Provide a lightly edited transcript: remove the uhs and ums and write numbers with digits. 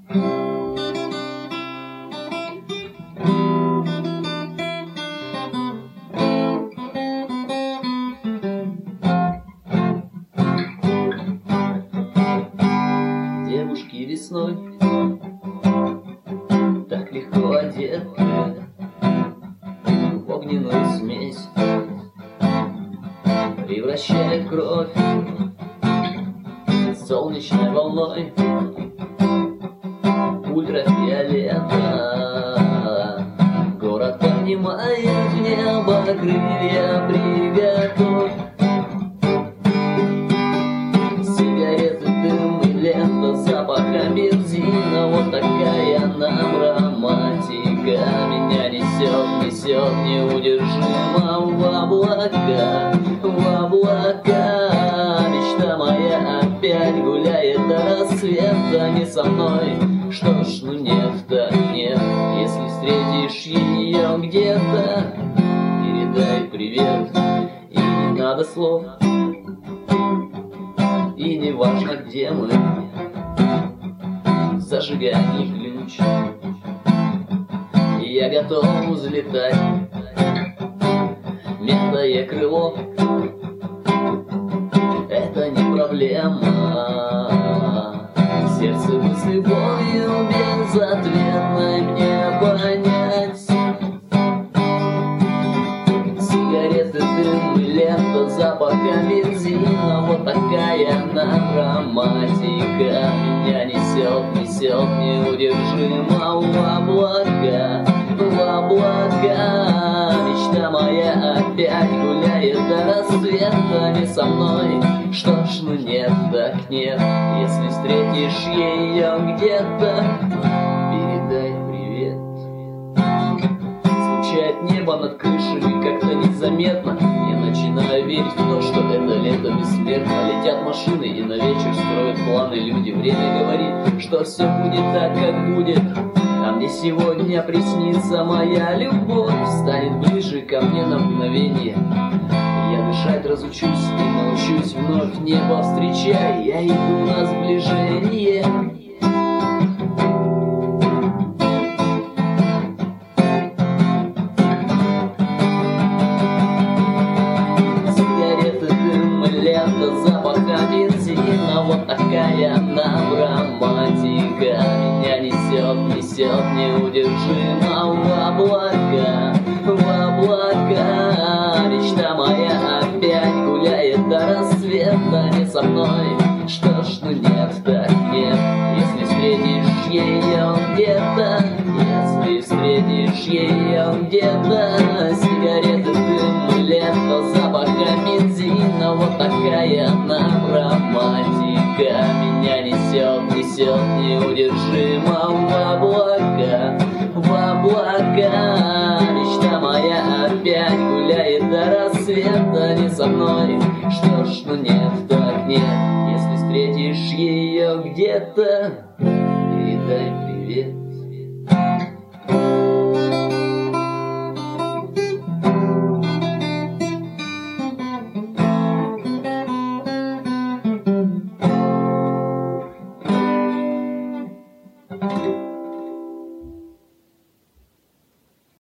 Девушки весной так легко одеты в огненную смесь, превращая кровь солнечной волной ультрафиолета. Город поднимает в небо крылья, приготовь. Сигареты, дым и лента, запаха бензина. Вот такая нам романтика. Меня несет, несет неудержимо в облака, в облака. Мечта моя опять гуляет до рассвета. Не со мной, что ж, ну нет, так нет. Если встретишь ее где-то, передай привет. И не надо слов, и не важно, где мы. Зажигай ключ, и я готов взлетать. Мятое крыло — это не проблема. Сердце мысли болью безответной мне понять. Сигареты, дым и лента, запаха бензина. Вот такая нам романтика. Меня несет, несет неудержимо в облака, в облака. Мечта моя опять гуляет до рассвета. Не со мной, что ж, ну нет, так нет. Если встретишь ее где-то, передай привет. Звучает небо над крышами как-то незаметно. Я начинаю верить в то, что это лето бессмертно. Летят машины и на вечер строят планы люди. Время говорит, что все будет так, как будет. А мне сегодня приснится моя любовь. Станет ближе ко мне на мгновение. Я дышать разучусь и научусь вновь. Небо встречай, я иду на сближение. Сигареты, дым и лента, запаха бензина. Вот такая нам романтика. Меня несет, несет неудержимо в облака, в облака. Мечта моя опять гуляет до рассвета. Не со мной, что ж, ну нет, так нет. Если встретишь ее где-то, если встретишь ее где-то. Сигареты, дым и лента, запаха бензина. Вот такая нам романтика. Меня несет, несет неудержимо в облака, в облака. Мечта моя опять гуляет до рассвета. Не со мной, что ж, ну нет, так нет. Если встретишь ее где-то, передай привет.